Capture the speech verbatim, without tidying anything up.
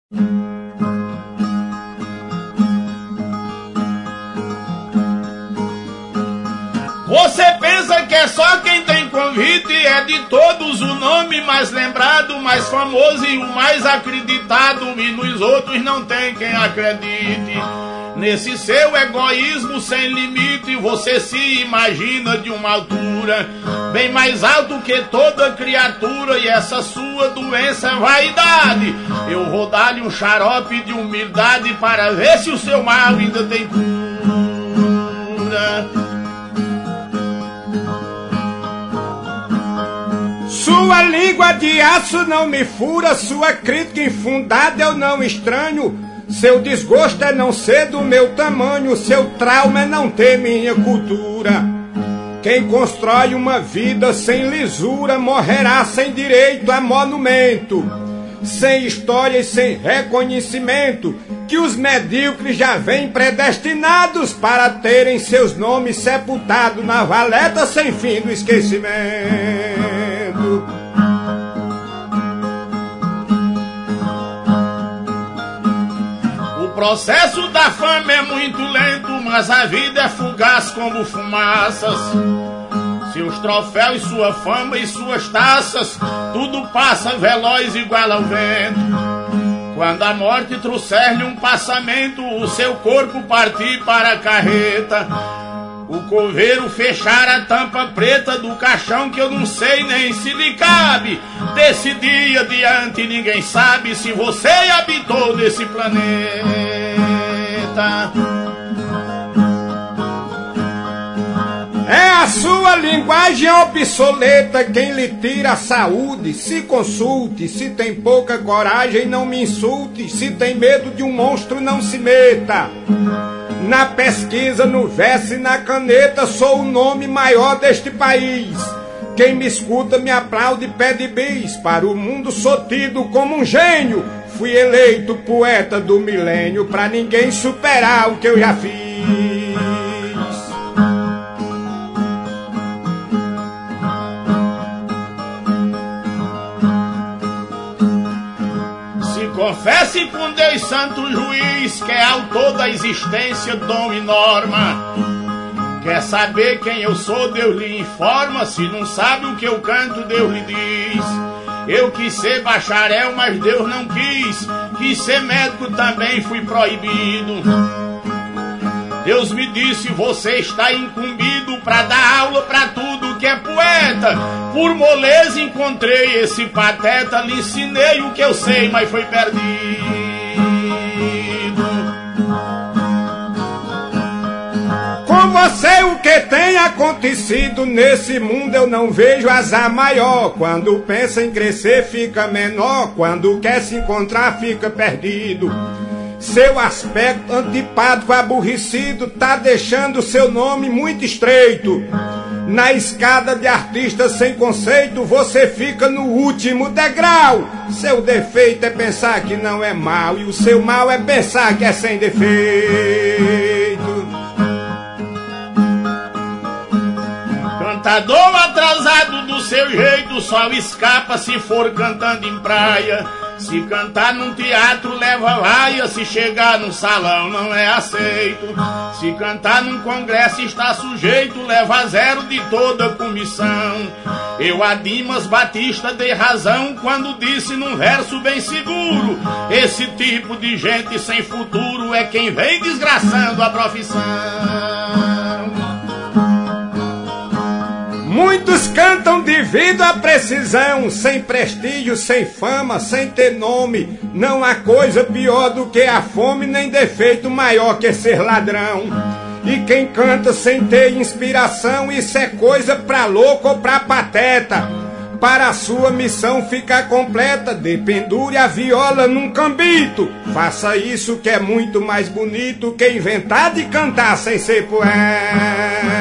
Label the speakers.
Speaker 1: Você pensa que é só quem tem convite, é de todos o nome mais lembrado, mais famoso e o mais acreditado, e nos outros não tem quem acredite. Nesse seu egoísmo sem limite, você se imagina de uma altura bem mais alto que toda criatura, e essa sua doença é vaidade. Eu vou dar-lhe um xarope de humildade para ver se o seu mal ainda tem cura.
Speaker 2: Sua língua de aço não me fura, sua crítica infundada eu não estranho. Seu desgosto é não ser do meu tamanho, seu trauma é não ter minha cultura. Quem constrói uma vida sem lisura morrerá sem direito a monumento, sem história e sem reconhecimento, que os medíocres já vêm predestinados para terem seus nomes sepultados na valeta sem fim do esquecimento.
Speaker 1: O processo da fama é muito lento, mas a vida é fugaz como fumaças. Seus troféus, sua fama e suas taças, tudo passa veloz igual ao vento. Quando a morte trouxer-lhe um passamento, o seu corpo partir para a carreta, o coveiro fechar a tampa preta do caixão, que eu não sei nem se lhe cabe. Desse dia adiante ninguém sabe se você habitou nesse planeta.
Speaker 2: É a sua linguagem obsoleta quem lhe tira a saúde. Se consulte, se tem pouca coragem não me insulte, se tem medo de um monstro não se meta. Na pesquisa, no verso e na caneta, sou o nome maior deste país. Quem me escuta me aplaude e pede bis. Para o mundo sou tido como um gênio. Fui eleito poeta do milênio, pra ninguém superar o que eu já fiz.
Speaker 1: Confesse com Deus santo juiz, que é autor da existência, dom e norma. Quer saber quem eu sou, Deus lhe informa. Se não sabe o que eu canto, Deus lhe diz. Eu quis ser bacharel, mas Deus não quis. Quis ser médico, também fui proibido. Deus me disse, você está incumbido para dar aula para tudo que é poeta. Por moleza encontrei esse pateta, lhe ensinei o que eu sei, mas foi perdido.
Speaker 2: Com você o que tem acontecido nesse mundo eu não vejo azar maior. Quando pensa em crescer fica menor, quando quer se encontrar fica perdido. Seu aspecto antipático, aborrecido, tá deixando seu nome muito estreito. Na escada de artista sem conceito, você fica no último degrau. Seu defeito é pensar que não é mal, e o seu mal é pensar que é sem defeito.
Speaker 1: Cantador atrasado do seu jeito, só escapa se for cantando em praia. Se cantar num teatro leva vaia, se chegar num salão não é aceito. Se cantar num congresso está sujeito, leva zero de toda a comissão. Eu a Dimas Batista dei razão quando disse num verso bem seguro: esse tipo de gente sem futuro é quem vem desgraçando a profissão.
Speaker 2: Muitos cantam devido à precisão, sem prestígio, sem fama, sem ter nome. Não há coisa pior do que a fome, nem defeito maior que ser ladrão. E quem canta sem ter inspiração, isso é coisa pra louco ou pra pateta. Para a sua missão ficar completa, dependure a viola num cambito. Faça isso que é muito mais bonito que inventar de cantar sem ser poeta.